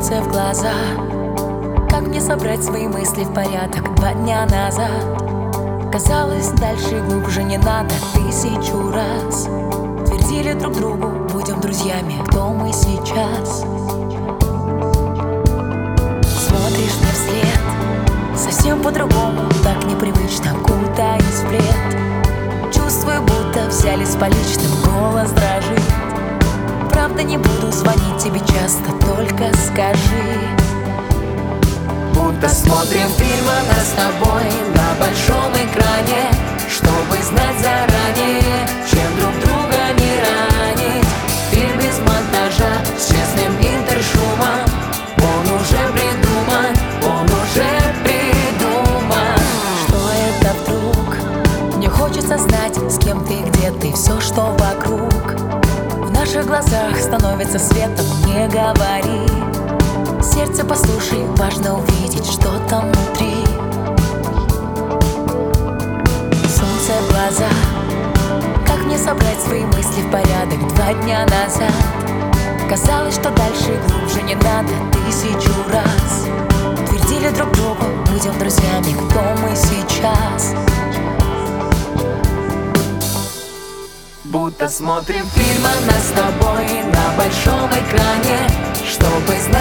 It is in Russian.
Солнце в глаза. Как мне собрать свои мысли в порядок? 2 дня назад казалось, дальше и глубже не надо 1000 раз. Твердили друг другу, будем друзьями, кто мы сейчас. Смотришь мне вслед, совсем по-другому, так непривычно, кутаясь в плед. Чувствую, будто взяли с поличным, голос дрожит. Правда, не буду звонить тебе часто, только скажи. Будто смотрим фильм о нас с тобой на большом экране, чтобы знать заранее, чем друг друга не ранить. Фильм без монтажа, с честным интершумом. Он уже придуман, он уже придуман. Что это вдруг? Мне хочется знать, с кем ты, где ты, все, что вокруг. В наших глазах становится светом, не говори. Сердце, послушай, важно увидеть, что там внутри. Солнце в глаза. Как мне собрать свои мысли в порядок? 2 дня назад казалось, что дальше и глубже не надо 1000 раз. Твердили друг другу, будем друзьями, кто мы сейчас. Будто смотрим фильм о нас с тобой на большом экране, чтобы знать